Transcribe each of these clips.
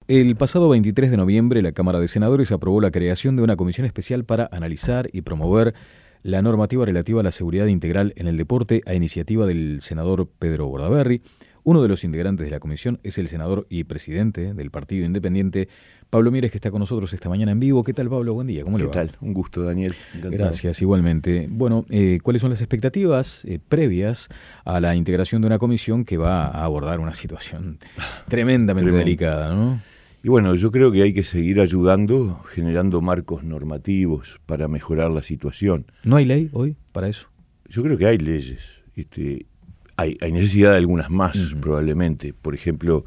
El pasado 23 de noviembre, la Cámara de Senadores aprobó la creación de una comisión especial para analizar y promover la normativa relativa a la seguridad integral en el deporte a iniciativa del senador Pedro Bordaberry. Uno de los integrantes de la comisión es el senador y presidente del Partido Independiente, Pablo Mieres, que está con nosotros esta mañana en vivo. ¿Qué tal, Pablo? Buen día, ¿cómo le va? ¿Qué tal? Un gusto, Daniel. Encantado. Gracias, igualmente. Bueno, ¿cuáles son las expectativas previas a la integración de una comisión que va a abordar una situación tremendamente delicada, ¿no? Y bueno, yo creo que hay que seguir ayudando, generando marcos normativos para mejorar la situación. ¿No hay ley hoy para eso? Yo creo que hay leyes. Hay necesidad de algunas más, probablemente. Por ejemplo,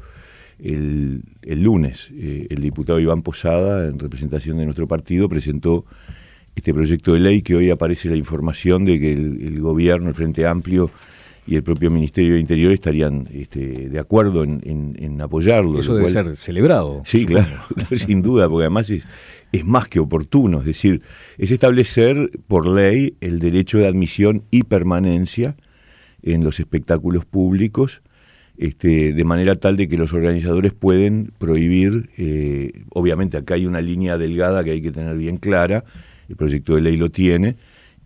el lunes, el diputado Iván Posada, en representación de nuestro partido, presentó este proyecto de ley que hoy aparece la información de que el gobierno, el Frente Amplio y el propio Ministerio de Interior estarían de acuerdo en apoyarlo. Eso debe ser celebrado. Sí, claro, sin duda, porque además es más que oportuno. Es decir, es establecer por ley el derecho de admisión y permanencia en los espectáculos públicos, de manera tal de que los organizadores pueden prohibir, obviamente acá hay una línea delgada que hay que tener bien clara, el proyecto de ley lo tiene,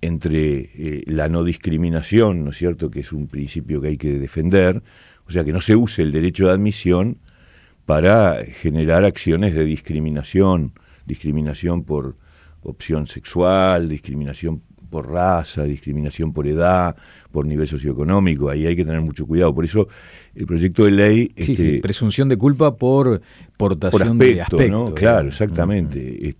entre la no discriminación, ¿no es cierto?, que es un principio que hay que defender, o sea, que no se use el derecho de admisión para generar acciones de discriminación por opción sexual, discriminación por raza, discriminación por edad, por nivel socioeconómico. Ahí hay que tener mucho cuidado. Por eso el proyecto de ley... Sí, presunción de culpa por portación de aspecto, ¿no? Claro, exactamente.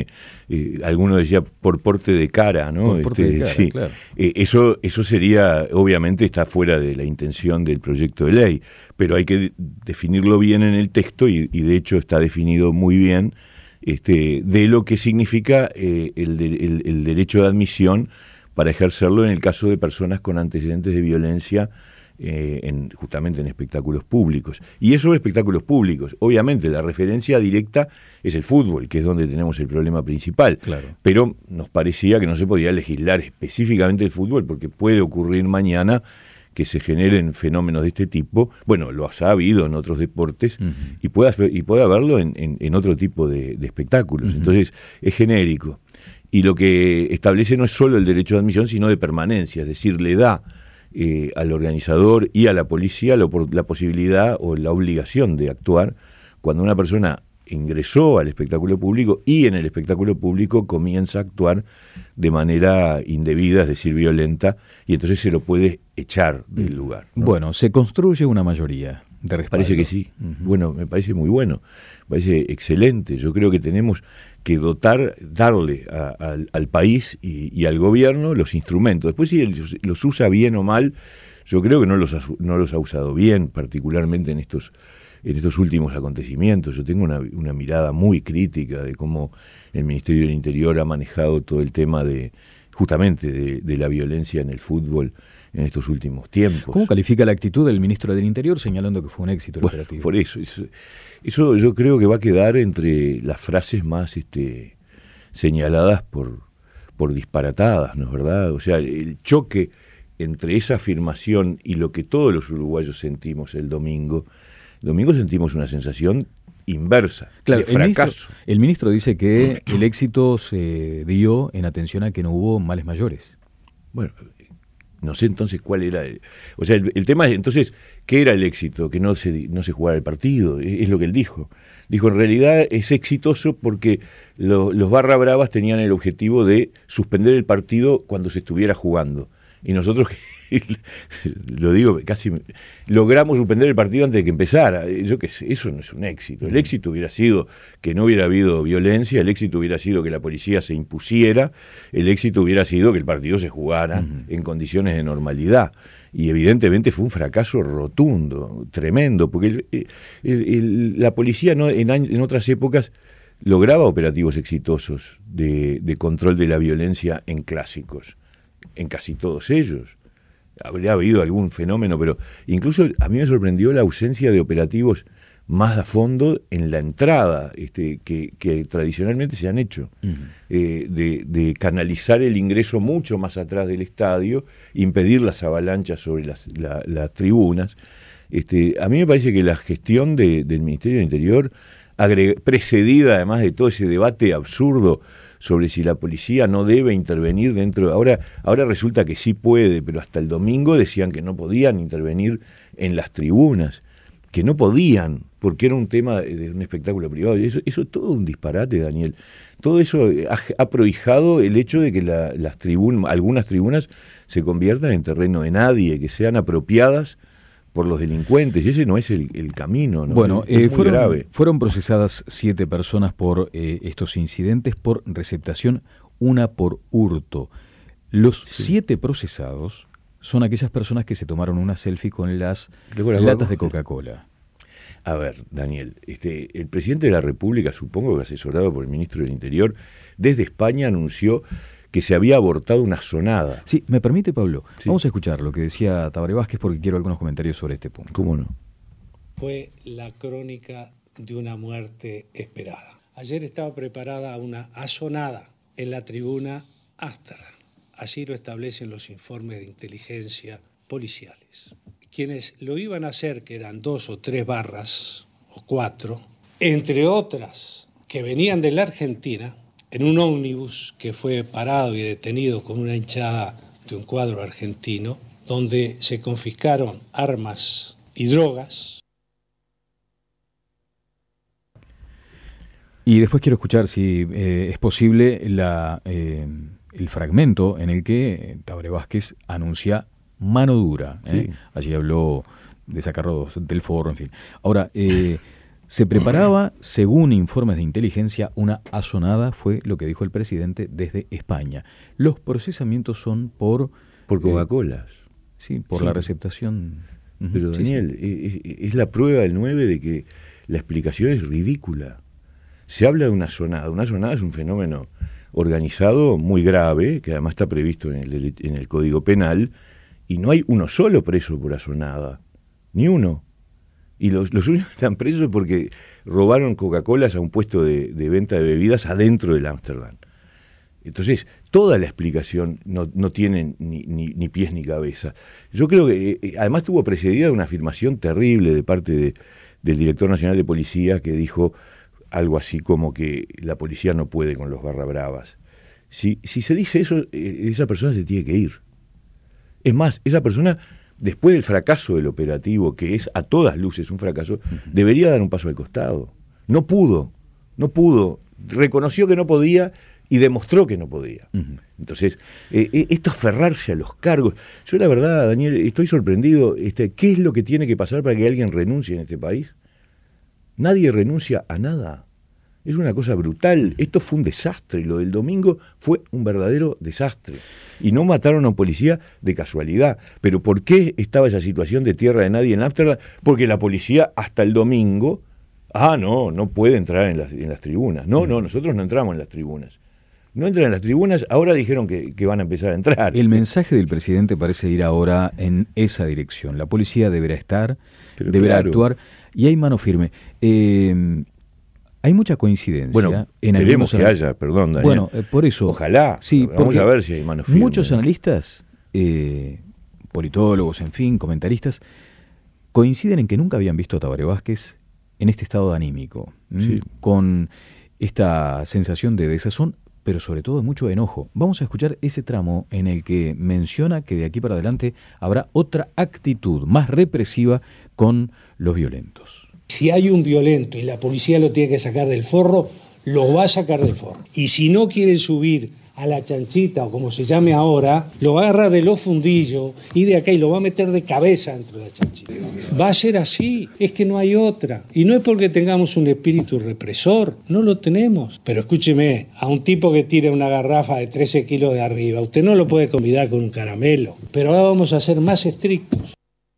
Alguno decía por porte de cara, ¿no? Por porte de cara, sí. Claro. Eso sería, obviamente está fuera de la intención del proyecto de ley, pero hay que definirlo bien en el texto y de hecho está definido muy bien de lo que significa el derecho de admisión para ejercerlo en el caso de personas con antecedentes de violencia justamente en espectáculos públicos. Y eso espectáculos públicos. Obviamente la referencia directa es el fútbol, que es donde tenemos el problema principal. Claro. Pero nos parecía que no se podía legislar específicamente el fútbol porque puede ocurrir mañana que se generen fenómenos de este tipo. Bueno, los ha habido en otros deportes y puede haberlo en otro tipo de espectáculos. Entonces, es genérico. Y lo que establece no es solo el derecho de admisión, sino de permanencia. Es decir, le da al organizador y a la policía la posibilidad o la obligación de actuar cuando una persona ingresó al espectáculo público y en el espectáculo público comienza a actuar de manera indebida, es decir, violenta, y entonces se lo puede echar del lugar, ¿no? Bueno, se construye una mayoría de respaldo. Parece que sí. Bueno, me parece muy bueno, me parece excelente. Yo creo que tenemos que darle al país y al gobierno los instrumentos. Después si él los usa bien o mal, yo creo que no los ha usado bien, particularmente en estos últimos acontecimientos. Yo tengo una mirada muy crítica de cómo el Ministerio del Interior ha manejado todo el tema justamente de la violencia en el fútbol en estos últimos tiempos. ¿Cómo califica la actitud del ministro del Interior señalando que fue un éxito el operativo? Por eso yo creo que va a quedar entre las frases más señaladas por disparatadas, ¿no es verdad? O sea, el choque entre esa afirmación y lo que todos los uruguayos sentimos el domingo sentimos una sensación inversa, claro, de fracaso. El ministro dice que el éxito se dio en atención a que no hubo males mayores. Bueno, no sé entonces cuál era o sea, el tema es entonces, ¿qué era el éxito? Que no se jugara el partido, es lo que él dijo. Dijo, en realidad es exitoso porque los barra bravas tenían el objetivo de suspender el partido cuando se estuviera jugando. Y nosotros, lo digo, casi logramos suspender el partido antes de que empezara. Yo qué sé, eso no es un éxito. El éxito hubiera sido que no hubiera habido violencia, el éxito hubiera sido que la policía se impusiera, el éxito hubiera sido que el partido se jugara en condiciones de normalidad. Y evidentemente fue un fracaso rotundo, tremendo, porque la policía en otras épocas lograba operativos exitosos de control de la violencia en clásicos. En casi todos ellos. Habría habido algún fenómeno, pero incluso a mí me sorprendió la ausencia de operativos más a fondo en la entrada que tradicionalmente se han hecho, de canalizar el ingreso mucho más atrás del estadio, impedir las avalanchas sobre las tribunas. A mí me parece que la gestión del Ministerio del Interior precedida además de todo ese debate absurdo sobre si la policía no debe intervenir dentro. Ahora resulta que sí puede, pero hasta el domingo decían que no podían intervenir en las tribunas, que no podían, porque era un tema de un espectáculo privado. Eso es todo un disparate, Daniel. Todo eso ha prohijado el hecho de que algunas tribunas se conviertan en terreno de nadie, que sean apropiadas por los delincuentes, y ese no es el camino, ¿no? Bueno, es muy grave. Fueron procesadas 7 personas por estos incidentes por receptación, 1 por hurto. Los 7 procesados son aquellas personas que se tomaron una selfie con las latas de Coca-Cola. A ver, Daniel, el presidente de la República, supongo que asesorado por el ministro del Interior, desde España anunció que se había abortado una sonada. Sí, ¿me permite, Pablo? Sí. Vamos a escuchar lo que decía Tabaré Vázquez porque quiero algunos comentarios sobre este punto. ¿Cómo no? Fue la crónica de una muerte esperada. Ayer estaba preparada una asonada en la tribuna Ámsterdam. Así lo establecen los informes de inteligencia policiales. Quienes lo iban a hacer, que eran 2 o 3 barras, o 4, entre otras que venían de la Argentina, en un ómnibus que fue parado y detenido con una hinchada de un cuadro argentino, donde se confiscaron armas y drogas. Y después quiero escuchar, si es posible, el fragmento en el que Tabaré Vázquez anuncia mano dura. Sí. Allí habló de sacarlos del forro, en fin. Ahora, se preparaba, según informes de inteligencia, una asonada, fue lo que dijo el presidente desde España. Los procesamientos son por Coca-Colas. Sí, por la receptación. Pero Daniel, sí. Es la prueba del 9 de que la explicación es ridícula. Se habla de una asonada. Una asonada es un fenómeno organizado muy grave, que además está previsto en el Código Penal, y no hay uno solo preso por asonada. Ni uno. Y los únicos que están presos porque robaron Coca-Colas a un puesto de venta de bebidas adentro del Ámsterdam. Entonces, toda la explicación no tiene ni pies ni cabeza. Yo creo que, además, estuvo precedida de una afirmación terrible de parte del director nacional de policía, que dijo algo así como que la policía no puede con los barra bravas. Si se dice eso, esa persona se tiene que ir. Es más, esa persona, después del fracaso del operativo, que es a todas luces un fracaso, debería dar un paso al costado. No pudo, reconoció que no podía y demostró que no podía. Entonces, esto aferrarse a los cargos. Yo la verdad, Daniel, estoy sorprendido. ¿Qué es lo que tiene que pasar para que alguien renuncie en este país? Nadie renuncia a nada. Es una cosa brutal. Esto fue un desastre. Lo del domingo fue un verdadero desastre. Y no mataron a un policía de casualidad. ¿Pero por qué estaba esa situación de tierra de nadie en Ámsterdam? Porque la policía hasta el domingo, no puede entrar en las tribunas. No, nosotros no entramos en las tribunas. No entran en las tribunas, ahora dijeron que van a empezar a entrar. El mensaje del presidente parece ir ahora en esa dirección. La policía deberá estar, deberá actuar, y hay mano firme. Hay mucha coincidencia. Bueno, queremos que haya, perdón, Daniel. Bueno, por eso. Ojalá. Sí, vamos a ver si hay mano firme. Muchos analistas, politólogos, en fin, comentaristas, coinciden en que nunca habían visto a Tabaré Vázquez en este estado anímico, sí, con esta sensación de desazón, pero sobre todo mucho enojo. Vamos a escuchar ese tramo en el que menciona que de aquí para adelante habrá otra actitud más represiva con los violentos. Si hay un violento y la policía lo tiene que sacar del forro, lo va a sacar del forro. Y si no quiere subir a la chanchita, o como se llame ahora, lo va a agarrar de los fundillos y de acá y lo va a meter de cabeza dentro de la chanchita. Va a ser así, es que no hay otra. Y no es porque tengamos un espíritu represor, no lo tenemos. Pero escúcheme, a un tipo que tira una garrafa de 13 kilos de arriba, usted no lo puede convidar con un caramelo. Pero ahora vamos a ser más estrictos.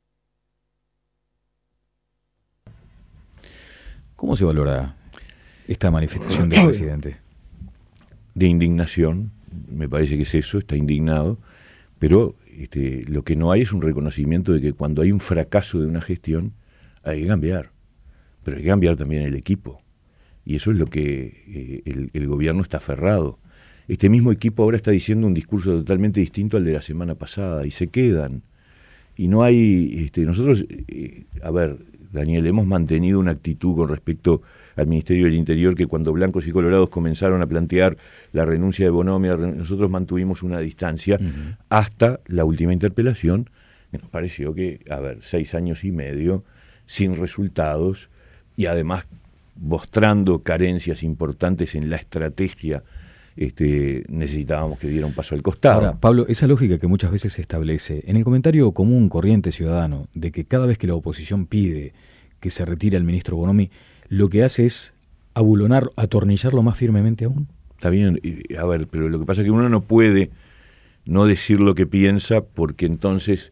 ¿Cómo se valora esta manifestación del presidente? De indignación, me parece que es eso, está indignado, pero lo que no hay es un reconocimiento de que cuando hay un fracaso de una gestión hay que cambiar, pero hay que cambiar también el equipo, y eso es lo que el gobierno está aferrado. Este mismo equipo ahora está diciendo un discurso totalmente distinto al de la semana pasada, y se quedan, y no hay, nosotros, Daniel, hemos mantenido una actitud con respecto al Ministerio del Interior que cuando blancos y colorados comenzaron a plantear la renuncia de Bonomi, nosotros mantuvimos una distancia hasta la última interpelación, que nos pareció que, 6 años y medio sin resultados y además mostrando carencias importantes en la estrategia, necesitábamos que diera un paso al costado. Ahora, Pablo, esa lógica que muchas veces se establece en el comentario común, corriente ciudadano, de que cada vez que la oposición pide que se retire al ministro Bonomi, lo que hace es abulonar, atornillarlo más firmemente aún. Está bien, pero lo que pasa es que uno no puede no decir lo que piensa, porque entonces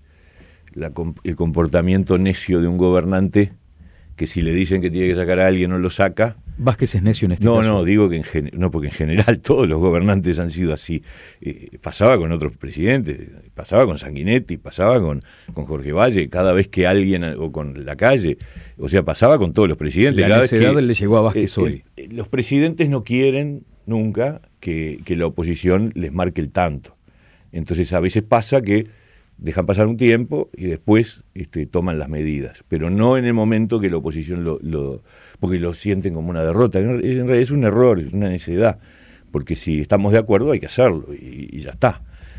el comportamiento necio de un gobernante, que si le dicen que tiene que sacar a alguien no lo saca. Vázquez es necio en este caso. No, digo que porque en general todos los gobernantes han sido así. Pasaba con otros presidentes, pasaba con Sanguinetti, pasaba con Jorge Valle, cada vez que alguien, o con Lacalle, o sea, pasaba con todos los presidentes. La necedad le llegó a Vázquez hoy. Los presidentes no quieren nunca que la oposición les marque el tanto. Entonces a veces pasa que dejan pasar un tiempo y después toman las medidas, pero no en el momento que la oposición porque lo sienten como una derrota. En realidad es un error, es una necedad, porque si estamos de acuerdo hay que hacerlo y ya está.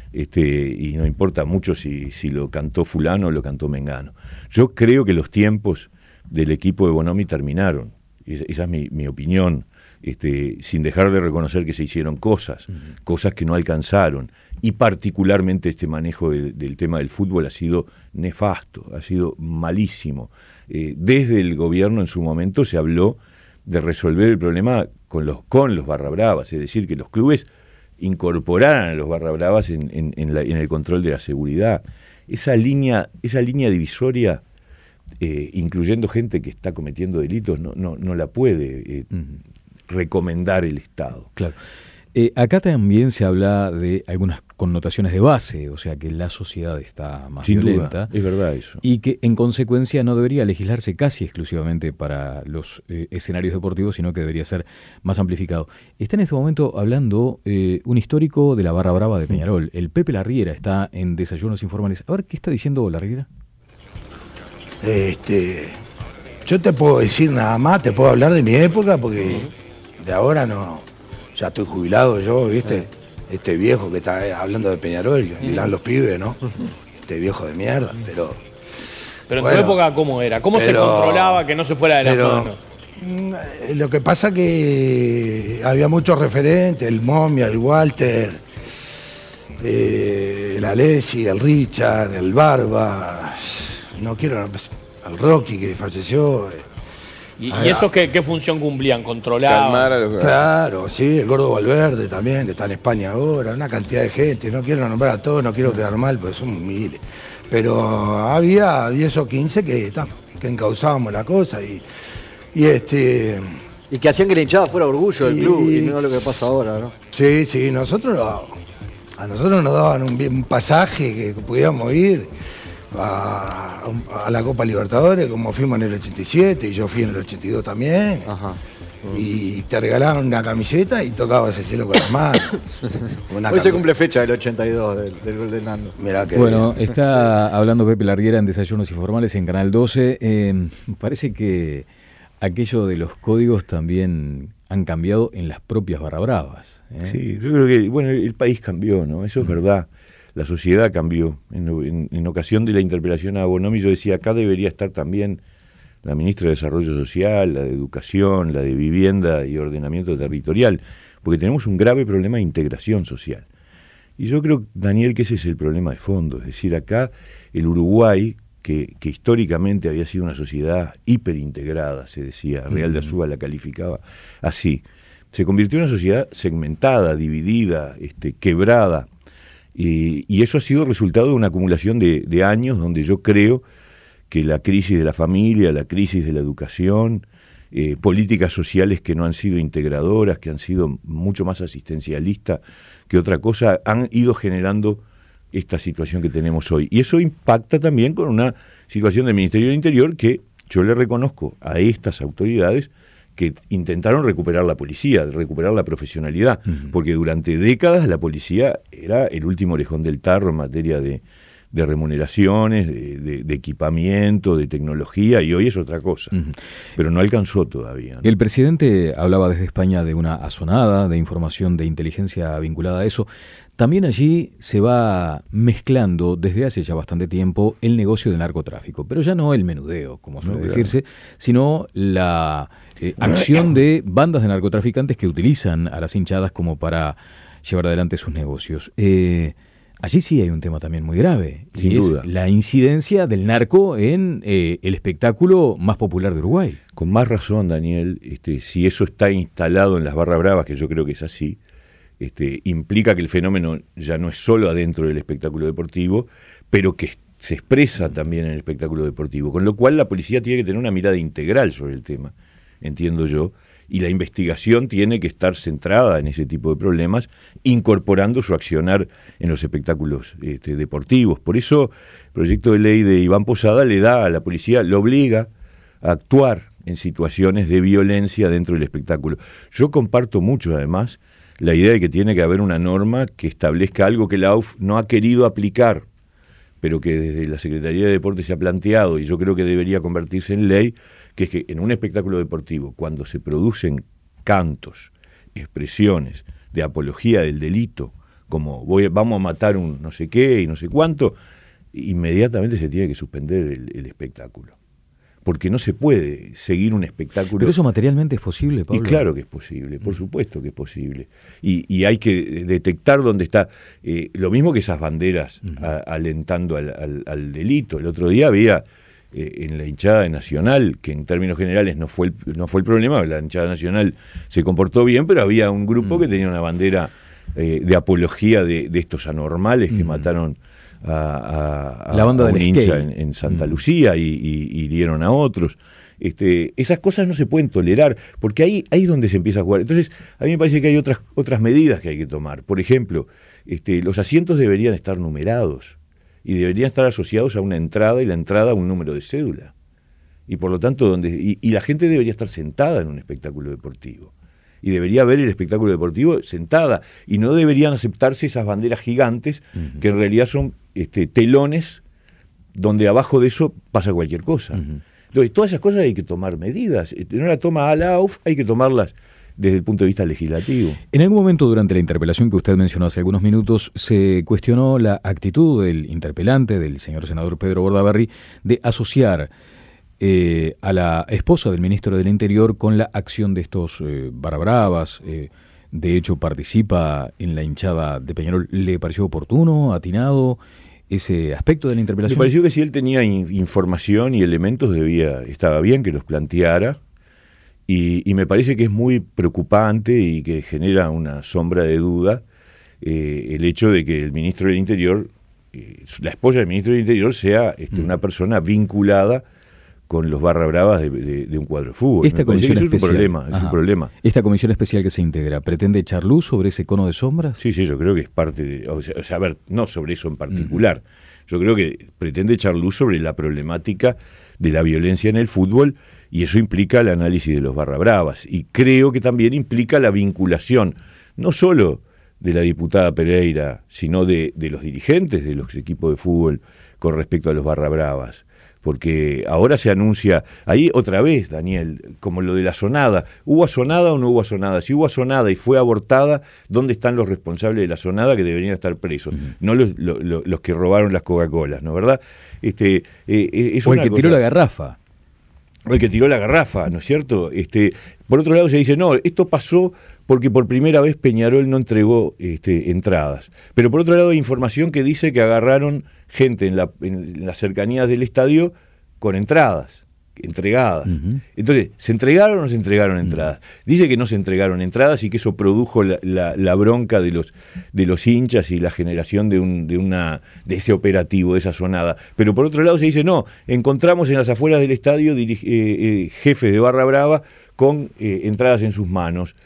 Y no importa mucho si lo cantó fulano o lo cantó mengano. Yo creo que los tiempos del equipo de Bonomi terminaron, esa es mi opinión, sin dejar de reconocer que se hicieron cosas que no alcanzaron, y particularmente este manejo del tema del fútbol ha sido nefasto, ha sido malísimo. Desde el gobierno en su momento se habló de resolver el problema con los barra bravas, es decir, que los clubes incorporaran a los barra bravas en el control de la seguridad. Esa línea divisoria, incluyendo gente que está cometiendo delitos, no la puede recomendar el Estado. Claro. Acá también se habla de algunas connotaciones de base, o sea que la sociedad está más violenta. Sin duda, es verdad eso. Y que en consecuencia no debería legislarse casi exclusivamente para los escenarios deportivos, sino que debería ser más amplificado. Está en este momento hablando un histórico de la barra brava de Peñarol. El Pepe Larriera está en Desayunos Informales. A ver, ¿qué está diciendo Larriera? Yo te puedo decir nada más, te puedo hablar de mi época, porque de ahora no, ya estoy jubilado yo, ¿viste? Este viejo que está hablando de Peñarol, dirán los pibes, ¿no? Este viejo de mierda, pero en tu época, ¿cómo era? ¿Cómo se controlaba que no se fuera de las manos? Lo que pasa que había muchos referentes, el Momia, el Walter, el Alessi, el Richard, el Barba, el Rocky que falleció. ¿Y esos qué función cumplían? ¿Controlaban? Calmar a los... Claro, sí, el Gordo Valverde también, que está en España ahora, una cantidad de gente, no quiero nombrar a todos, no quiero quedar mal, porque son miles. Pero había 10 o 15 que encauzábamos la cosa y que hacían que la hinchada fuera orgullo del club y no lo que pasa ahora, ¿no? Sí, a nosotros nos daban un pasaje que pudiéramos ir a la Copa Libertadores, como fuimos en el 87 y yo fui en el 82 también. Ajá. Y te regalaban una camiseta y tocabas el cielo con las manos. Hoy se cumple fecha del 82 del gol de Nando. Mirá que bueno, está hablando Pepe Larriera en Desayunos Informales en Canal 12. Parece que aquello de los códigos también han cambiado en las propias barra bravas. Sí, yo creo que el país cambió, ¿no? Eso es verdad. La sociedad cambió. En ocasión de la interpelación a Bonomi yo decía, acá debería estar también la ministra de Desarrollo Social, la de Educación, la de Vivienda y Ordenamiento Territorial, porque tenemos un grave problema de integración social. Y yo creo, Daniel, que ese es el problema de fondo. Es decir, acá el Uruguay, que históricamente había sido una sociedad hiperintegrada, se decía, Real de Azúa la calificaba así, se convirtió en una sociedad segmentada, dividida, quebrada. Y eso ha sido resultado de una acumulación de años donde yo creo que la crisis de la familia, la crisis de la educación, políticas sociales que no han sido integradoras, que han sido mucho más asistencialistas que otra cosa, han ido generando esta situación que tenemos hoy. Y eso impacta también con una situación del Ministerio del Interior que yo le reconozco a estas autoridades que intentaron recuperar la policía, recuperar la profesionalidad, porque durante décadas la policía era el último orejón del tarro en materia de remuneraciones, de equipamiento, de tecnología, y hoy es otra cosa. Pero no alcanzó todavía, ¿no? El presidente hablaba desde España de una azonada de información de inteligencia vinculada a eso. También allí se va mezclando desde hace ya bastante tiempo el negocio del narcotráfico, pero ya no el menudeo, como suele decirse, sino la acción de bandas de narcotraficantes que utilizan a las hinchadas como para llevar adelante sus negocios. Allí sí hay un tema también muy grave, sin duda. La incidencia del narco en el espectáculo más popular de Uruguay. Con más razón, Daniel, si eso está instalado en las barras bravas, que yo creo que es así, implica que el fenómeno ya no es solo adentro del espectáculo deportivo, pero que se expresa también en el espectáculo deportivo, con lo cual la policía tiene que tener una mirada integral sobre el tema, entiendo yo, y la investigación tiene que estar centrada en ese tipo de problemas, incorporando su accionar en los espectáculos deportivos. Por eso el proyecto de ley de Iván Posada le da a la policía, lo obliga a actuar en situaciones de violencia dentro del espectáculo. Yo comparto mucho, además, la idea de que tiene que haber una norma que establezca algo que la AUF no ha querido aplicar, pero que desde la Secretaría de Deportes se ha planteado, y yo creo que debería convertirse en ley, que es que en un espectáculo deportivo, cuando se producen cantos, expresiones de apología del delito, como vamos a matar un no sé qué y no sé cuánto, inmediatamente se tiene que suspender el espectáculo. Porque no se puede seguir un espectáculo. Pero eso materialmente es posible, Pablo. Y claro que es posible, por supuesto que es posible. Y hay que detectar dónde está. Lo mismo que esas banderas alentando al delito. El otro día había en la hinchada de Nacional, que en términos generales no fue el problema, la hinchada Nacional se comportó bien, pero había un grupo que tenía una bandera de apología de estos anormales que mataron a la banda a un del hincha skate en Santa Lucía y hirieron a otros. Esas cosas no se pueden tolerar, porque ahí es donde se empieza a jugar. Entonces, a mí me parece que hay otras medidas que hay que tomar. Por ejemplo, los asientos deberían estar numerados y deberían estar asociados a una entrada y la entrada a un número de cédula. Y por lo tanto, y la gente debería estar sentada en un espectáculo deportivo. Y debería ver el espectáculo deportivo sentada. Y no deberían aceptarse esas banderas gigantes que en realidad son telones donde abajo de eso pasa cualquier cosa. Entonces, todas esas cosas hay que tomar medidas. No la toma a la AUF, hay que tomarlas desde el punto de vista legislativo. En algún momento durante la interpelación que usted mencionó hace algunos minutos, se cuestionó la actitud del interpelante, del señor senador Pedro Bordaberry, de asociar a la esposa del ministro del Interior con la acción de estos barra bravas. De hecho, participa en la hinchada de Peñarol. ¿Le pareció oportuno, atinado ese aspecto de la interpelación? Me pareció que si él tenía información y elementos, estaba bien que los planteara, y me parece que es muy preocupante y que genera una sombra de duda el hecho de que el ministro del Interior, la esposa del ministro del Interior, sea una persona vinculada con los barra bravas de un cuadro de fútbol. Esta comisión especial, es un problema. ¿Esta comisión especial que se integra pretende echar luz sobre ese cono de sombras? Sí, yo creo que es parte de... O sea, a ver, no sobre eso en particular. Yo creo que pretende echar luz sobre la problemática de la violencia en el fútbol, y eso implica el análisis de los barra bravas. Y creo que también implica la vinculación, no solo de la diputada Pereira, sino de los dirigentes de los equipos de fútbol con respecto a los barra bravas. Porque ahora se anuncia, ahí otra vez, Daniel, como lo de la azonada. ¿Hubo azonada o no hubo azonada? Si hubo azonada y fue abortada, ¿dónde están los responsables de la azonada que deberían estar presos? No los que robaron las Coca-Colas, ¿no? ¿Verdad? O el que tiró la garrafa. O el que tiró la garrafa, ¿no es cierto? Por otro lado se dice, no, esto pasó porque por primera vez Peñarol no entregó entradas. Pero por otro lado hay información que dice que agarraron gente en las cercanías del estadio con entradas entregadas. Entonces, ¿se entregaron o no se entregaron entradas? Dice que no se entregaron entradas y que eso produjo la bronca de los hinchas y la generación de ese operativo, de esa sonada. Pero por otro lado se dice, no, encontramos en las afueras del estadio jefes de barra brava con entradas en sus manos.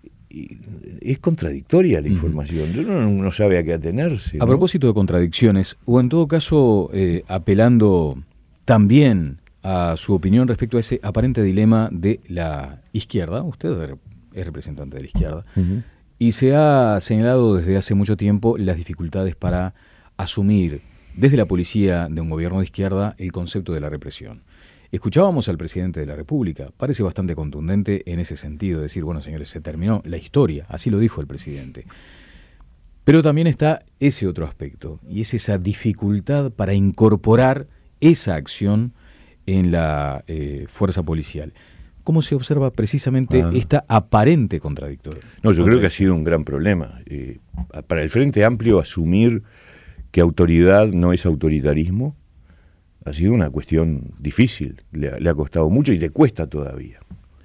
Es contradictoria la información. Uno no sabe a qué atenerse, ¿no? A propósito de contradicciones, o en todo caso apelando también a su opinión respecto a ese aparente dilema de la izquierda, usted es representante de la izquierda, y se ha señalado desde hace mucho tiempo las dificultades para asumir desde la policía de un gobierno de izquierda el concepto de la represión. Escuchábamos al presidente de la República, parece bastante contundente en ese sentido, decir, bueno, señores, se terminó la historia, así lo dijo el presidente. Pero también está ese otro aspecto, y es esa dificultad para incorporar esa acción en la fuerza policial. ¿Cómo se observa precisamente esta aparente contradictoria? No, yo creo que ha sido un gran problema. Para el Frente Amplio asumir que autoridad no es autoritarismo ha sido una cuestión difícil, le ha costado mucho y le cuesta todavía.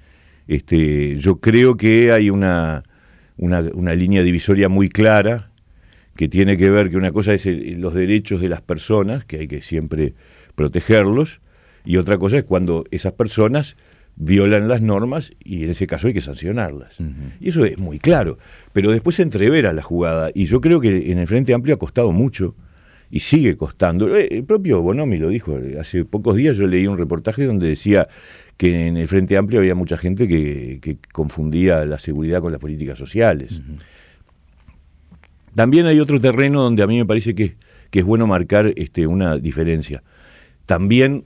Yo creo que hay una línea divisoria muy clara que tiene que ver que una cosa es los derechos de las personas, que hay que siempre protegerlos, y otra cosa es cuando esas personas violan las normas y en ese caso hay que sancionarlas. Y eso es muy claro, pero después se entrevera la jugada y yo creo que en el Frente Amplio ha costado mucho y sigue costando. El propio Bonomi lo dijo, hace pocos días yo leí un reportaje donde decía que en el Frente Amplio había mucha gente que confundía la seguridad con las políticas sociales. También hay otro terreno donde a mí me parece que es bueno marcar una diferencia. También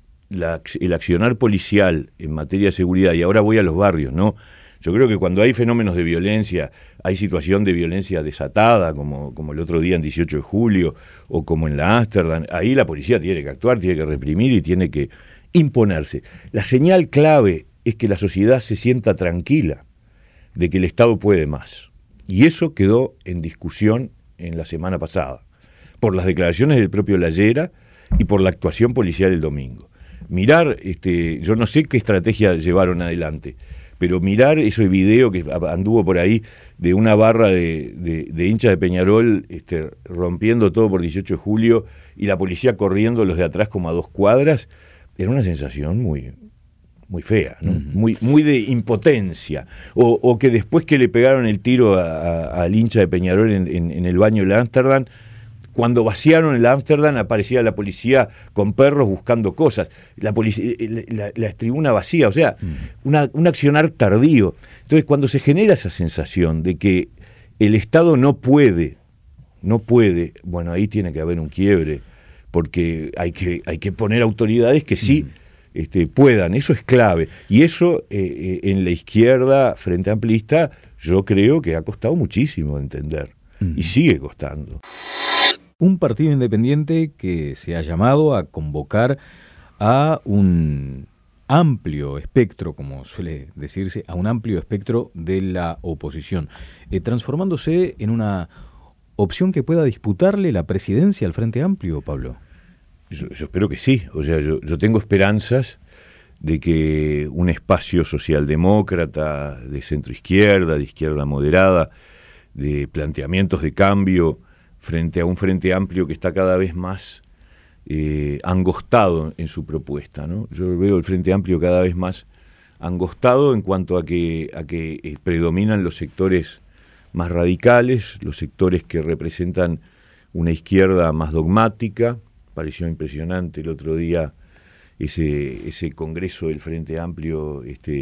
el accionar policial en materia de seguridad, y ahora voy a los barrios, ¿no? Yo creo que cuando hay fenómenos de violencia, hay situación de violencia desatada, como el otro día en 18 de julio, o como en la Ámsterdam, ahí la policía tiene que actuar, tiene que reprimir y tiene que imponerse. La señal clave es que la sociedad se sienta tranquila de que el Estado puede más. Y eso quedó en discusión en la semana pasada, por las declaraciones del propio Lallera y por la actuación policial el domingo. Mirar, yo no sé qué estrategia llevaron adelante, pero mirar ese video que anduvo por ahí de una barra de hinchas de Peñarol rompiendo todo por 18 de julio y la policía corriendo los de atrás como a 2 cuadras, era una sensación muy, muy fea, ¿no? Muy de impotencia. O que después que le pegaron el tiro al hincha de Peñarol en el baño de Ámsterdam, cuando vaciaron el Ámsterdam aparecía la policía con perros buscando cosas, la tribuna vacía, o sea, un accionar tardío. Entonces, cuando se genera esa sensación de que el Estado no puede, bueno, ahí tiene que haber un quiebre, porque hay que poner autoridades que sí puedan, eso es clave. Y eso en la izquierda frente amplista yo creo que ha costado muchísimo entender, y sigue costando. Un partido independiente que se ha llamado a convocar a un amplio espectro, como suele decirse, a un amplio espectro de la oposición, transformándose en una opción que pueda disputarle la presidencia al Frente Amplio, Pablo. Yo espero que sí, o sea, yo tengo esperanzas de que un espacio socialdemócrata, de centroizquierda, de izquierda moderada, de planteamientos de cambio, frente a un Frente Amplio que está cada vez más angostado en su propuesta, ¿no? Yo veo el Frente Amplio cada vez más angostado en cuanto a que predominan los sectores más radicales, los sectores que representan una izquierda más dogmática. Pareció impresionante el otro día ese congreso del Frente Amplio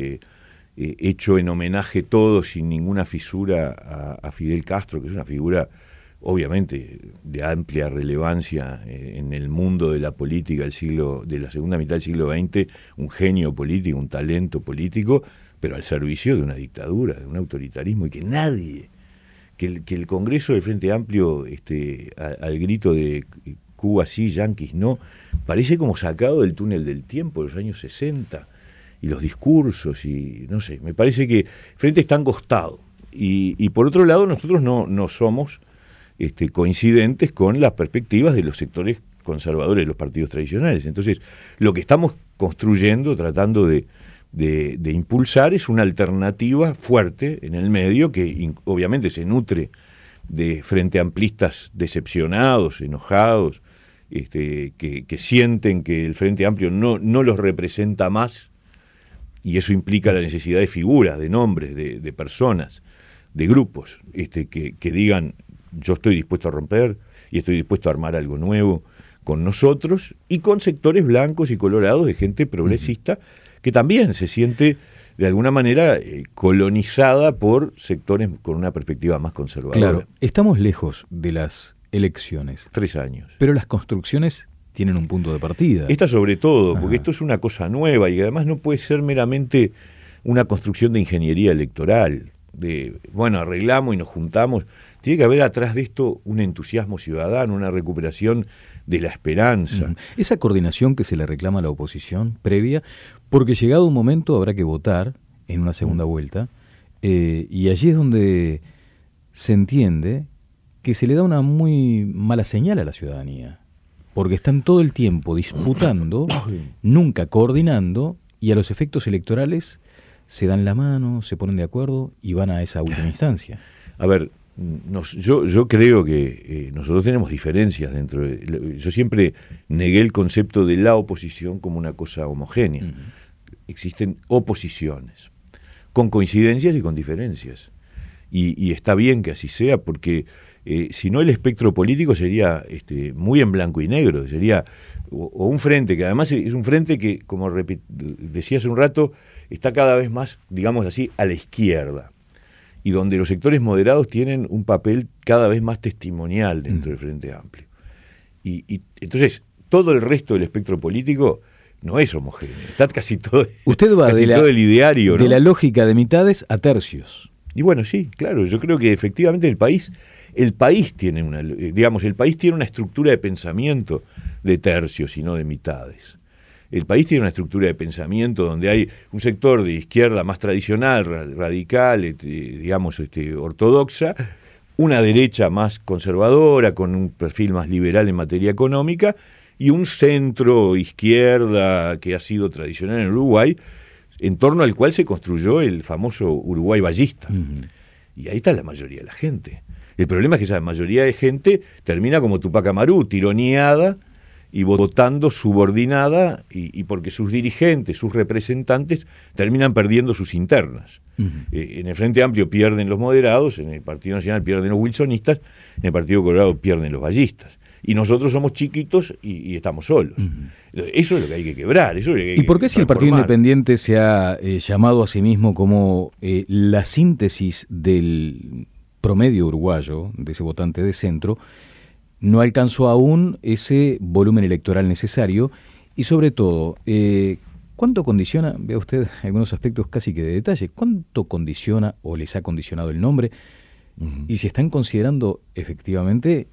hecho en homenaje todo, sin ninguna fisura a Fidel Castro, que es una figura obviamente de amplia relevancia en el mundo de la política de la segunda mitad del siglo XX, un genio político, un talento político, pero al servicio de una dictadura, de un autoritarismo, y que nadie, que el Congreso del Frente Amplio, al grito de Cuba sí, yanquis no, parece como sacado del túnel del tiempo de los años 60, y los discursos, y no sé, me parece que el Frente está angostado, y por otro lado nosotros no somos coincidentes con las perspectivas de los sectores conservadores de los partidos tradicionales. Entonces, lo que estamos construyendo, tratando de impulsar, es una alternativa fuerte en el medio que obviamente se nutre de frente amplistas decepcionados, enojados, que sienten que el Frente Amplio no los representa más, y eso implica la necesidad de figuras, de nombres, de personas, de grupos, que digan: yo estoy dispuesto a romper y estoy dispuesto a armar algo nuevo con nosotros, y con sectores blancos y colorados de gente progresista que también se siente de alguna manera colonizada por sectores con una perspectiva más conservadora. Claro, estamos lejos de las elecciones. 3 años. Pero las construcciones tienen un punto de partida. Esta sobre todo, porque esto es una cosa nueva y además no puede ser meramente una construcción de ingeniería electoral, de, bueno, arreglamos y nos juntamos. Tiene que haber atrás de esto un entusiasmo ciudadano, una recuperación de la esperanza. Esa coordinación que se le reclama a la oposición previa, porque llegado un momento habrá que votar en una segunda vuelta, y allí es donde se entiende que se le da una muy mala señal a la ciudadanía, porque están todo el tiempo disputando, nunca coordinando, y a los efectos electorales se dan la mano, se ponen de acuerdo y van a esa última instancia. A ver, yo creo que nosotros tenemos diferencias dentro de... Yo siempre negué el concepto de la oposición como una cosa homogénea. Existen oposiciones, con coincidencias y con diferencias. Y está bien que así sea, porque si no el espectro político sería muy en blanco y negro, sería o un frente, que además es un frente que, como decía hace un rato, está cada vez más, digamos así, a la izquierda, y donde los sectores moderados tienen un papel cada vez más testimonial dentro del Frente Amplio. Y entonces, todo el resto del espectro político no es homogéneo, está casi todo, usted va casi todo el ideario, de ¿no? la lógica de mitades a tercios. Y bueno, sí, claro, yo creo que efectivamente el país tiene una estructura de pensamiento de tercios y no de mitades. El país tiene una estructura de pensamiento donde hay un sector de izquierda más tradicional, radical, ortodoxa, una derecha más conservadora, con un perfil más liberal en materia económica, y un centro izquierda que ha sido tradicional en Uruguay, en torno al cual se construyó el famoso Uruguay ballista. Y ahí está la mayoría de la gente. El problema es que esa mayoría de gente termina como Tupac Amaru, tironeada y votando subordinada, y porque sus dirigentes, sus representantes, terminan perdiendo sus internas. En el Frente Amplio pierden los moderados, en el Partido Nacional pierden los wilsonistas, en el Partido Colorado pierden los ballistas. Y nosotros somos chiquitos y estamos solos. Eso es lo que hay que quebrar. Eso es lo que hay ¿Y por qué que si el Partido transformar? Independiente se ha llamado a sí mismo como la síntesis del promedio uruguayo, de ese votante de centro, no alcanzó aún ese volumen electoral necesario? Y sobre todo, ¿cuánto condiciona, vea usted algunos aspectos casi que de detalle, cuánto condiciona o les ha condicionado el nombre? Y si están considerando efectivamente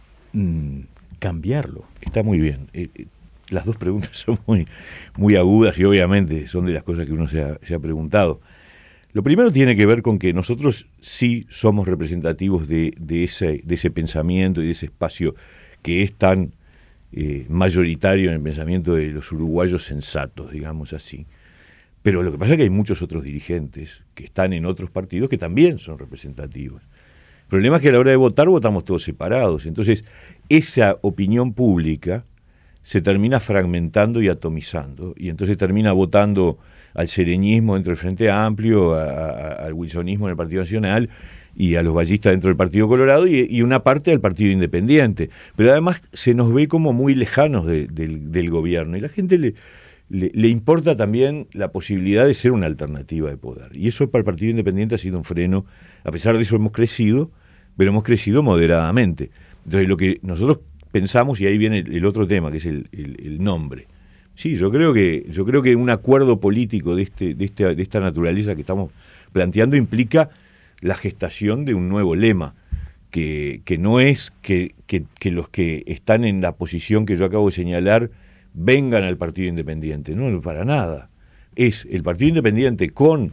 cambiarlo. Está muy bien. Las dos preguntas son muy agudas y obviamente son de las cosas que uno se ha preguntado. Lo primero tiene que ver con que nosotros sí somos representativos de ese pensamiento y de ese espacio que es tan mayoritario en el pensamiento de los uruguayos sensatos, digamos así. Pero lo que pasa es que hay muchos otros dirigentes que están en otros partidos que también son representativos. El problema es que a la hora de votar votamos todos separados. Entonces, esa opinión pública se termina fragmentando y atomizando. Y entonces termina votando al sereñismo dentro del Frente Amplio, al wilsonismo en el Partido Nacional y a los ballistas dentro del Partido Colorado y una parte del Partido Independiente. Pero además se nos ve como muy lejanos del gobierno. Y la gente le importa también la posibilidad de ser una alternativa de poder. Y eso para el Partido Independiente ha sido un freno. A pesar de eso hemos crecido, pero hemos crecido moderadamente. Entonces lo que nosotros pensamos, y ahí viene el otro tema, que es el nombre. Sí, yo creo que un acuerdo político de esta naturaleza que estamos planteando implica la gestación de un nuevo lema, que no es que los que están en la posición que yo acabo de señalar vengan al Partido Independiente, no, para nada. Es el Partido Independiente con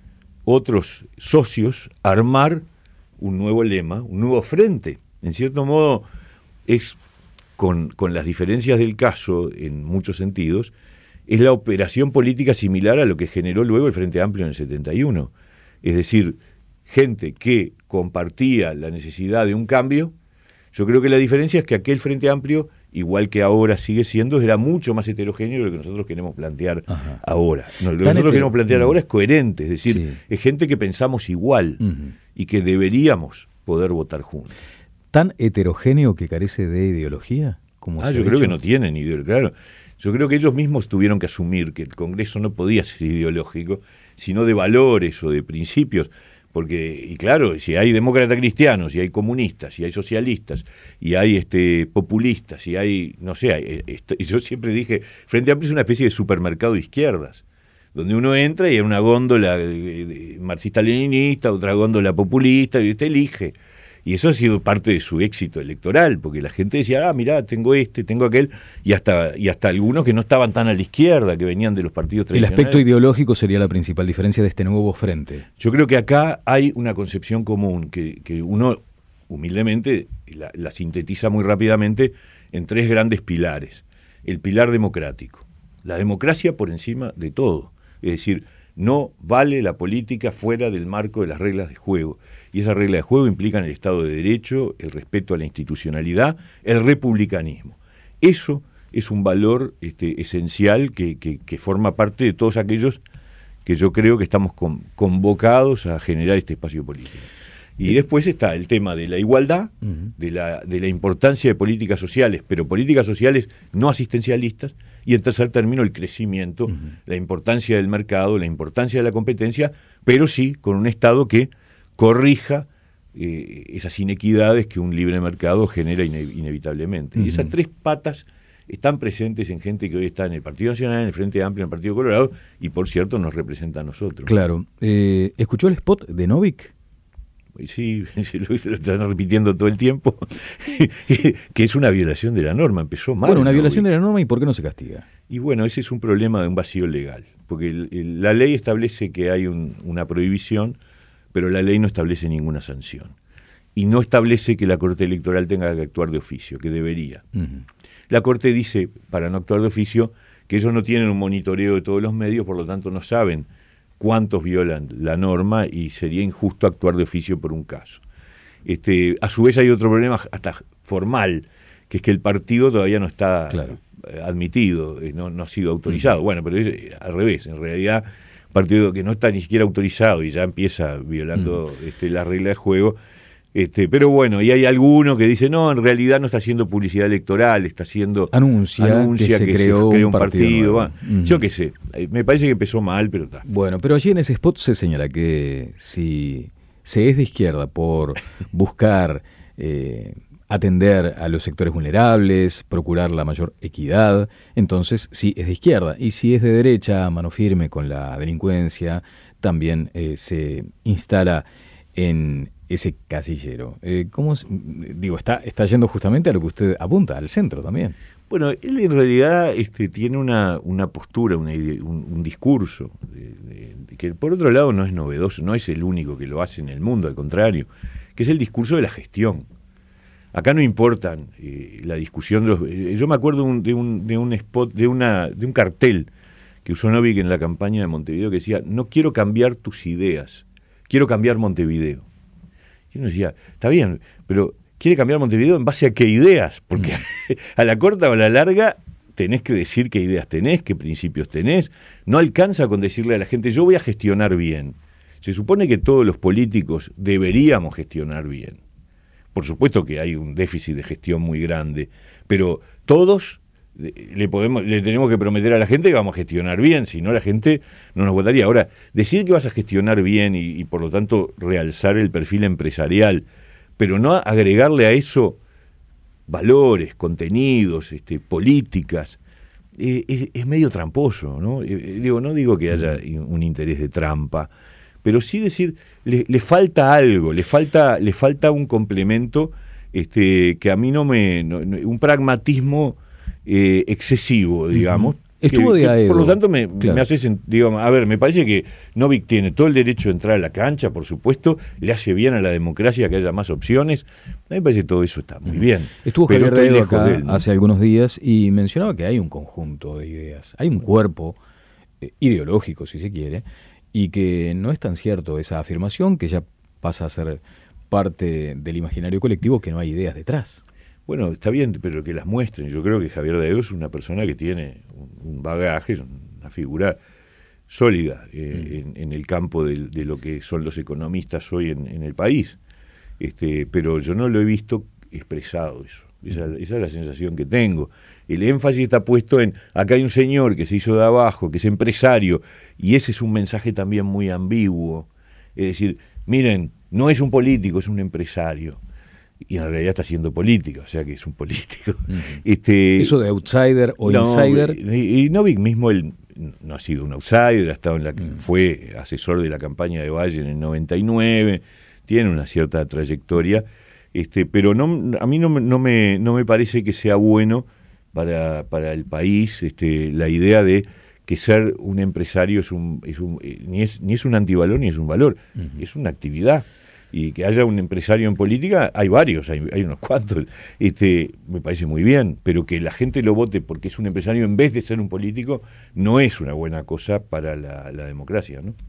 otros socios armar un nuevo lema, un nuevo frente. En cierto modo es, con las diferencias del caso en muchos sentidos, es la operación política similar a lo que generó luego el Frente Amplio en el 71. Es decir, gente que compartía la necesidad de un cambio. Yo creo que la diferencia es que aquel Frente Amplio, igual que ahora sigue siendo, era mucho más heterogéneo de lo que nosotros queremos plantear ahora. No, lo que nosotros queremos plantear ahora es coherente, es decir, es gente que pensamos igual y que deberíamos poder votar juntos. ¿Tan heterogéneo que carece de ideología? Yo creo que no tienen ideología, claro. Yo creo que ellos mismos tuvieron que asumir que el Congreso no podía ser ideológico, sino de valores o de principios. Porque, y claro, si hay demócratas cristianos, y hay comunistas, y hay socialistas, y hay populistas, y hay, no sé, y yo siempre dije, Frente Amplio es una especie de supermercado de izquierdas, donde uno entra y hay una góndola marxista-leninista, otra góndola populista, y usted elige. Y eso ha sido parte de su éxito electoral, porque la gente decía, mirá, tengo tengo aquel, y hasta algunos que no estaban tan a la izquierda, que venían de los partidos El tradicionales. aspecto ideológico sería la principal diferencia de este nuevo frente. Yo creo que acá hay una concepción común, que uno humildemente la sintetiza muy rápidamente en 3 grandes pilares. El pilar democrático, la democracia por encima de todo, es decir, no vale la política fuera del marco de las reglas de juego. Y esas reglas de juego implican el Estado de Derecho, el respeto a la institucionalidad, el republicanismo. Eso es un valor esencial que forma parte de todos aquellos que yo creo que estamos convocados a generar este espacio político. Y después está el tema de la igualdad, de la importancia de políticas sociales, pero políticas sociales no asistencialistas, y en tercer término el crecimiento, la importancia del mercado, la importancia de la competencia, pero sí con un Estado que corrija esas inequidades que un libre mercado genera inevitablemente. Y esas 3 patas están presentes en gente que hoy está en el Partido Nacional, en el Frente Amplio, en el Partido Colorado, y por cierto nos representa a nosotros. Claro. ¿Escuchó el spot de Novik? Sí, lo están repitiendo todo el tiempo, que es una violación de la norma, empezó mal. Bueno, una violación de la norma, ¿y por qué no se castiga? Y bueno, ese es un problema de un vacío legal, porque la ley establece que hay una prohibición, pero la ley no establece ninguna sanción. Y no establece que la Corte Electoral tenga que actuar de oficio, que debería. La Corte dice, para no actuar de oficio, que ellos no tienen un monitoreo de todos los medios, por lo tanto no saben cuántos violan la norma y sería injusto actuar de oficio por un caso. A su vez hay otro problema hasta formal, que es que el partido todavía no está admitido, no ha sido autorizado. Bueno, pero es al revés, en realidad partido que no está ni siquiera autorizado y ya empieza violando la regla de juego. Pero bueno, y hay alguno que dice, no, en realidad no está haciendo publicidad electoral, está haciendo anuncia que se creó un partido. Bueno, yo qué sé, me parece que empezó mal, pero está. Bueno, pero allí en ese spot se señala que si se es de izquierda por buscar atender a los sectores vulnerables, procurar la mayor equidad, entonces sí es de izquierda. Y si es de derecha, a mano firme con la delincuencia, también se instala en ese casillero. Está yendo justamente a lo que usted apunta, al centro también. Bueno, él en realidad tiene una postura, un discurso, que por otro lado no es novedoso, no es el único que lo hace en el mundo, al contrario, que es el discurso de la gestión. Acá no importan la discusión yo me acuerdo de un spot, de un cartel que usó Novik en la campaña de Montevideo que decía, no quiero cambiar tus ideas, quiero cambiar Montevideo. Y uno decía, está bien, pero ¿quiere cambiar Montevideo en base a qué ideas? Porque a la corta o a la larga tenés que decir qué ideas tenés, qué principios tenés. No alcanza con decirle a la gente, yo voy a gestionar bien. Se supone que todos los políticos deberíamos gestionar bien. Por supuesto que hay un déficit de gestión muy grande, pero todos le tenemos que prometer a la gente que vamos a gestionar bien, si no la gente no nos votaría. Ahora, decir que vas a gestionar bien y por lo tanto realzar el perfil empresarial, pero no agregarle a eso valores, contenidos, políticas, es medio tramposo, ¿no? No digo que haya un interés de trampa, pero sí decir, le falta algo, le falta un complemento que a mí un pragmatismo excesivo, digamos. Estuvo de Aedo. Por lo tanto, me hace, digamos, a ver, me parece que Novik tiene todo el derecho de entrar a la cancha, por supuesto, le hace bien a la democracia que haya más opciones. A mí me parece que todo eso está muy bien. Estuvo Javier de Aedo acá hace algunos días y mencionaba que hay un conjunto de ideas, hay un cuerpo ideológico, si se quiere, y que no es tan cierto esa afirmación, que ya pasa a ser parte del imaginario colectivo, que no hay ideas detrás. Bueno, está bien, pero que las muestren. Yo creo que Javier de Aedo es una persona que tiene un bagaje, una figura sólida en el campo de lo que son los economistas hoy en el país. Pero yo no lo he visto expresado eso. Esa es la sensación que tengo. El énfasis está puesto en, acá hay un señor que se hizo de abajo, que es empresario, y ese es un mensaje también muy ambiguo. Es decir, miren, no es un político, es un empresario. Y en realidad está haciendo política, o sea que es un político. Eso de outsider o insider. Y Novik mismo, él no ha sido un outsider, ha estado fue asesor de la campaña de Valle en el 99, tiene una cierta trayectoria, pero a mí no me parece que sea bueno para el país la idea de que ser un empresario ni es un antivalor ni es un valor, es una actividad. Y que haya un empresario en política, hay varios, hay unos cuantos, me parece muy bien, pero que la gente lo vote porque es un empresario en vez de ser un político, no es una buena cosa para la democracia, ¿no?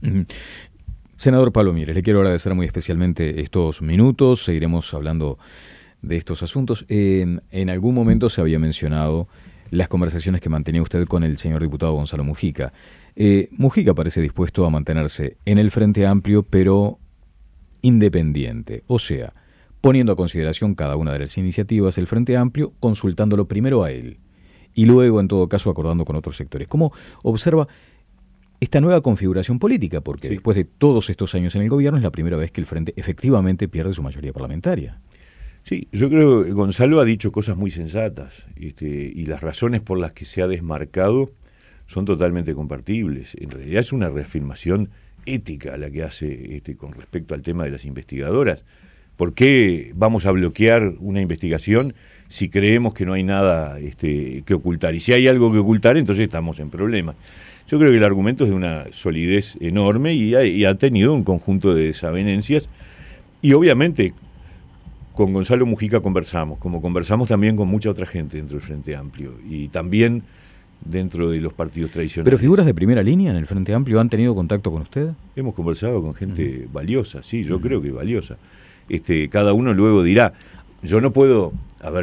Senador Pablo Mieres, le quiero agradecer muy especialmente estos minutos, seguiremos hablando de estos asuntos. En algún momento se había mencionado las conversaciones que mantenía usted con el señor diputado Gonzalo Mujica. Mujica parece dispuesto a mantenerse en el Frente Amplio, pero independiente, o sea, poniendo a consideración cada una de las iniciativas del Frente Amplio, consultándolo primero a él y luego, en todo caso, acordando con otros sectores. ¿Cómo observa esta nueva configuración política? Porque después de todos estos años en el gobierno es la primera vez que el Frente efectivamente pierde su mayoría parlamentaria. Sí, yo creo que Gonzalo ha dicho cosas muy sensatas, y las razones por las que se ha desmarcado son totalmente compartibles. En realidad es una reafirmación ética la que hace con respecto al tema de las investigadoras. ¿Por qué vamos a bloquear una investigación si creemos que no hay nada que ocultar? Y si hay algo que ocultar, entonces estamos en problemas. Yo creo que el argumento es de una solidez enorme y ha tenido un conjunto de desavenencias. Y obviamente con Gonzalo Mujica conversamos, como conversamos también con mucha otra gente dentro del Frente Amplio y también dentro de los partidos tradicionales. ¿Pero figuras de primera línea en el Frente Amplio han tenido contacto con usted? Hemos conversado con gente valiosa, sí, yo creo que valiosa. Cada uno luego dirá, yo no puedo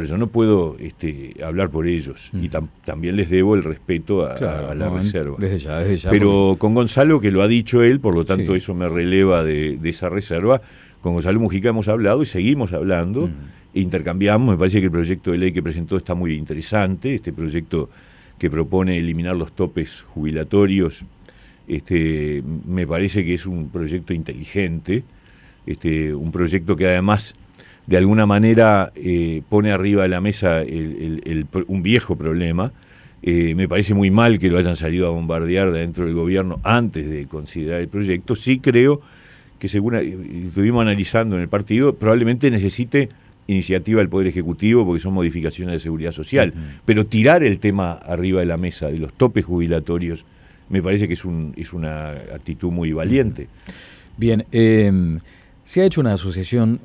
hablar por ellos y también les debo el respeto a la reserva. Desde ya. Pero con Gonzalo, que lo ha dicho él, por lo tanto eso me releva de esa reserva, con Gonzalo Mujica hemos hablado y seguimos hablando, intercambiamos. Me parece que el proyecto de ley que presentó está muy interesante, este proyecto que propone eliminar los topes jubilatorios, me parece que es un proyecto inteligente, un proyecto que además de alguna manera pone arriba de la mesa un viejo problema. Me parece muy mal que lo hayan salido a bombardear dentro del gobierno antes de considerar el proyecto. Sí creo que, según estuvimos analizando en el partido, probablemente necesite iniciativa del Poder Ejecutivo porque son modificaciones de seguridad social, pero tirar el tema arriba de la mesa de los topes jubilatorios me parece que es una actitud muy valiente. Bien, se ha hecho una asociación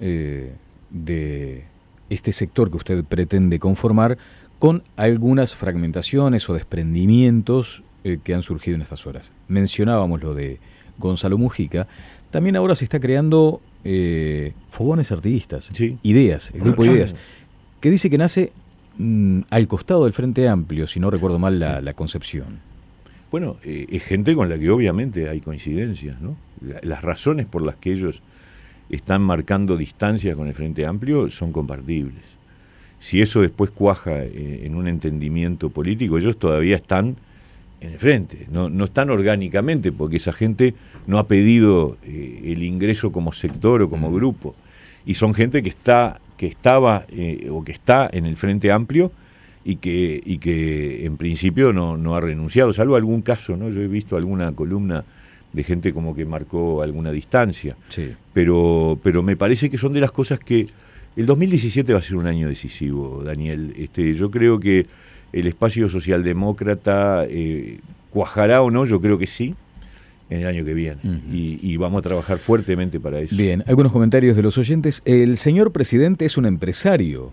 de este sector que usted pretende conformar con algunas fragmentaciones o desprendimientos que han surgido en estas horas. Mencionábamos lo de Gonzalo Mujica, también ahora se está creando fogones artiguistas, ideas, el grupo de ideas, que dice que nace al costado del Frente Amplio, si no recuerdo mal la concepción. Bueno, es gente con la que obviamente hay coincidencias, ¿no? Las razones por las que ellos están marcando distancia con el Frente Amplio son compartibles. Si eso después cuaja en un entendimiento político, ellos todavía están en el frente, no están orgánicamente, porque esa gente no ha pedido el ingreso como sector o como grupo, y son gente que estaba o que está en el Frente Amplio y que en principio no ha renunciado, salvo algún caso, ¿no? Yo he visto alguna columna de gente como que marcó alguna distancia, pero me parece que son de las cosas que el 2017 va a ser un año decisivo, Daniel. Yo creo que el espacio socialdemócrata cuajará o no, yo creo que sí, en el año que viene. Y vamos a trabajar fuertemente para eso. Bien, algunos comentarios de los oyentes. El señor presidente es un empresario.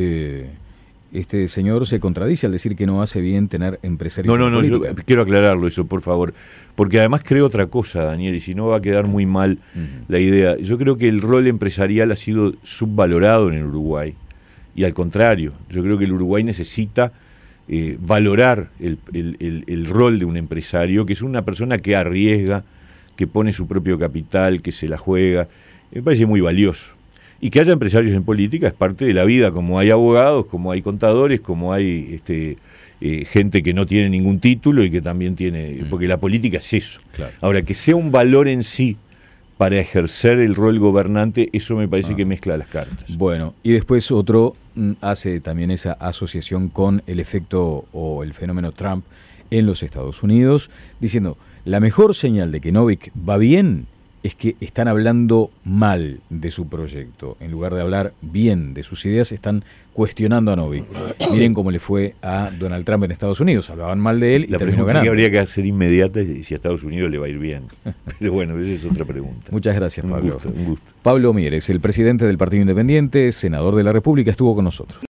Este señor se contradice al decir que no hace bien tener empresarios. No, yo quiero aclararlo eso, por favor. Porque además creo otra cosa, Daniel, y si no va a quedar muy mal la idea. Yo creo que el rol empresarial ha sido subvalorado en el Uruguay. Y al contrario, yo creo que el Uruguay necesita valorar el rol de un empresario, que es una persona que arriesga, que pone su propio capital, que se la juega. Me parece muy valioso. Y que haya empresarios en política es parte de la vida, como hay abogados, como hay contadores, como hay gente que no tiene ningún título y que también tiene... Porque la política es eso. Claro. Ahora, que sea un valor en sí para ejercer el rol gobernante, eso me parece que mezcla las cartas. Bueno, y después otro hace también esa asociación con el efecto o el fenómeno Trump en los Estados Unidos, diciendo, la mejor señal de que Novik va bien es que están hablando mal de su proyecto. En lugar de hablar bien de sus ideas, están cuestionando a Novik. Miren cómo le fue a Donald Trump en Estados Unidos. Hablaban mal de él y la terminó pregunta ganando. que habría que hacer inmediata es si a Estados Unidos le va a ir bien. Pero bueno, esa es otra pregunta. Muchas gracias, Pablo. Un gusto. Pablo Mieres, el presidente del Partido Independiente, senador de la República, estuvo con nosotros.